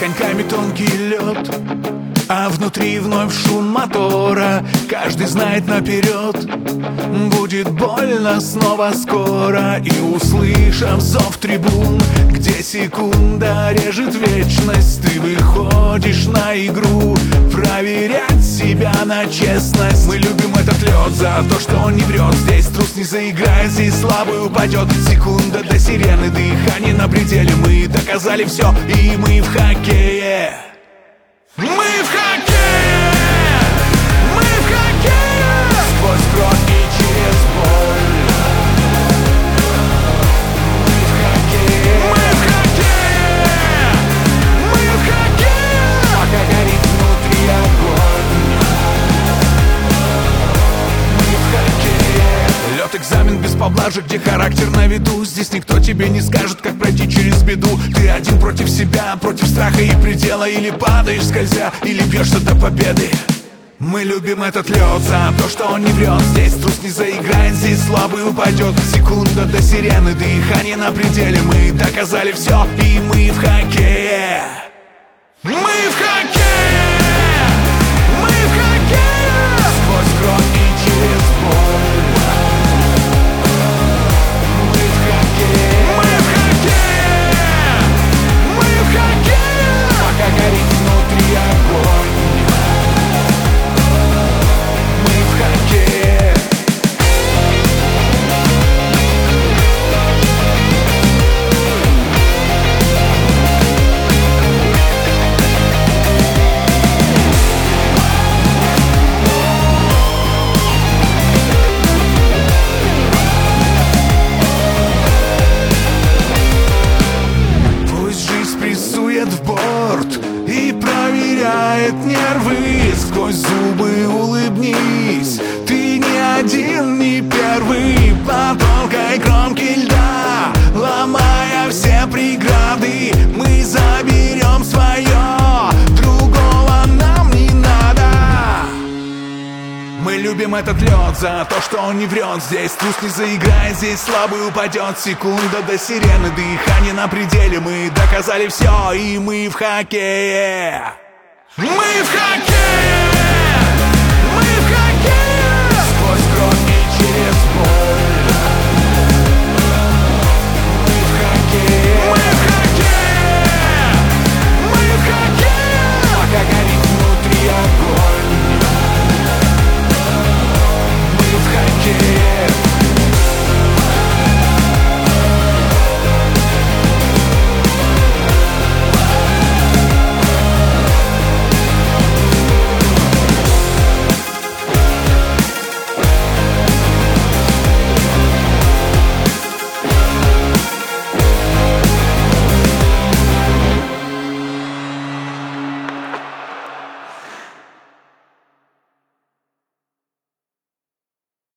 коньками тонкий лед, а внутри вновь шум мотора. Каждый знает наперед, будет больно снова скоро. И услышав зов трибун, где секунда режет вечность, ты выходишь на игру, проверять себя на честность. Мы любим этот лед за то, что он не врет. Здесь трус не заиграет, здесь слабый упадет. Секунда до сирены, дыхание на пределе. Мы доказали все, и мы в хоккее. Мы в хоккее! Мы в хоккее! Сквозь кровь и через боль. Мы в хоккее! Мы в хоккее! Мы в хоккее! Пока горит внутри огонь. Мы в хоккее! Лед, экзамен без поблажек, где характер на виду. Здесь никто тебе не скажет, как пройти через беду. Ты один против себя, против страха и предела. Или падаешь скользя, или бьешься до победы. Мы любим этот лед за то, что он не врет. Здесь трус не заиграет, здесь слабый упадет. Секунда до сирены, дыхание на пределе. Мы доказали все, и мы в хоккее. Мы в хоккее! Мы в хоккее! Сквозь кровь и через боль. Мы в хоккее! Мы в хоккее! Мы в хоккее! Пока горит внутри огонь. Мы в хоккее! Пусть жизнь прессует в борт и проверяет нервы. Сквозь зубы улыбнись, ты не один, не первый. По тонкой кромке льда, ломая все преграды, мы заберем свое, другого нам не надо. Мы любим этот лед за то, что он не врет. Здесь трус не заиграет, здесь слабый упадет. Секунда до сирены, дыхание на пределе. Мы доказали все, и мы в хоккее. Мы в хоккее!